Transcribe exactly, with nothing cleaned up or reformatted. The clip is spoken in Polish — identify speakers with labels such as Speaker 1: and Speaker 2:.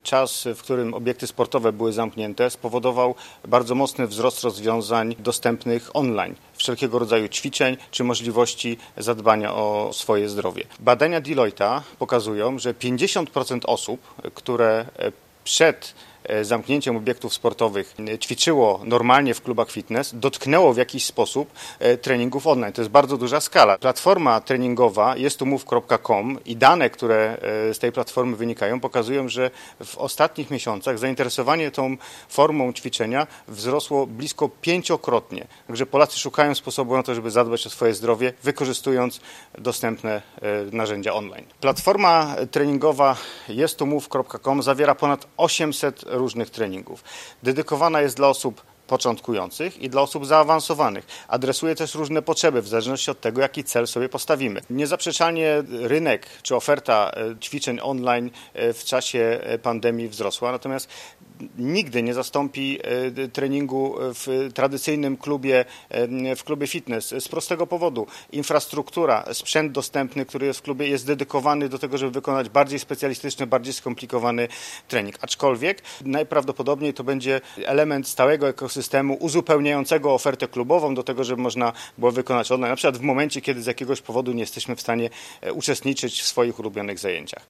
Speaker 1: czas, w którym obiekty sportowe były zamknięte, spowodował bardzo mocny wzrost rozwiązań dostępnych online, wszelkiego rodzaju ćwiczeń czy możliwości zadbania o swoje zdrowie. Badania Deloitte'a pokazują, że pięćdziesiąt procent osób, które przed zamknięciem obiektów sportowych ćwiczyło normalnie w klubach fitness, dotknęło w jakiś sposób treningów online. To jest bardzo duża skala. Platforma treningowa jest to move kropka com i dane, które z tej platformy wynikają, pokazują, że w ostatnich miesiącach zainteresowanie tą formą ćwiczenia wzrosło blisko pięciokrotnie. Także Polacy szukają sposobu na to, żeby zadbać o swoje zdrowie, wykorzystując dostępne narzędzia online. Platforma treningowa jest to move kropka com zawiera ponad osiemset różnych treningów. Dedykowana jest dla osób początkujących i dla osób zaawansowanych. Adresuje też różne potrzeby w zależności od tego, jaki cel sobie postawimy. Niezaprzeczalnie rynek czy oferta ćwiczeń online w czasie pandemii wzrosła, natomiast nigdy nie zastąpi treningu w tradycyjnym klubie, w klubie fitness z prostego powodu. Infrastruktura, sprzęt dostępny, który jest w klubie, jest dedykowany do tego, żeby wykonać bardziej specjalistyczny, bardziej skomplikowany trening. Aczkolwiek najprawdopodobniej to będzie element stałego ekosystemu uzupełniającego ofertę klubową do tego, żeby można było wykonać online, na przykład w momencie, kiedy z jakiegoś powodu nie jesteśmy w stanie uczestniczyć w swoich ulubionych zajęciach.